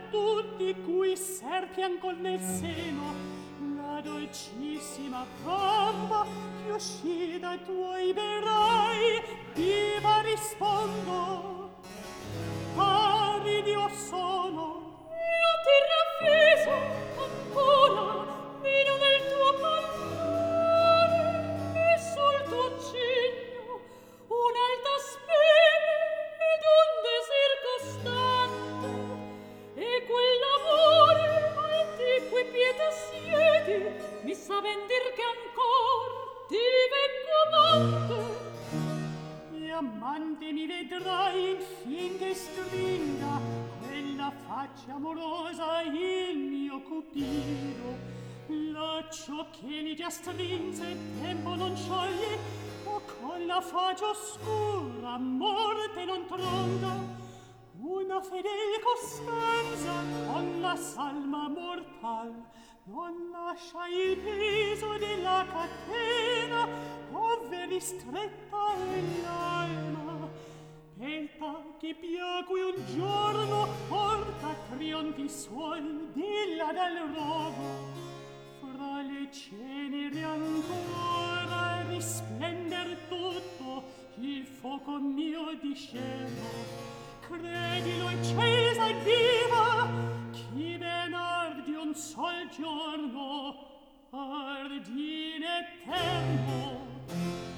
tutti cui serpian col nel seno la dolcissima gamba che uscì dai tuoi berai. Viva rispondo, pari Dio sono. Io ti ravviso ancora meno nel tuo parlare e sul tuo cigno un'alta speme ed un desir costante, e quell'amore antiqui pietà siedi mi sa ben dir che ancor ti vengo amante. E amante mi vedrai infin che stringa quella faccia amorosa il mio cupido. Laccio che li già strinse tempo non scioglie, o con la faccia oscura morte non tronda. Una fedel costanza con la salma mortal non lascia il peso della catena, ove ristretta è l'alma. Pelta che piacque un giorno porta trionfi suoi di là dal rogo. Fra le ceneri ancora risplender tutto il fuoco mio discendo. Credilo accesa e viva, chi ben ardi un sol giorno, ardi in eterno.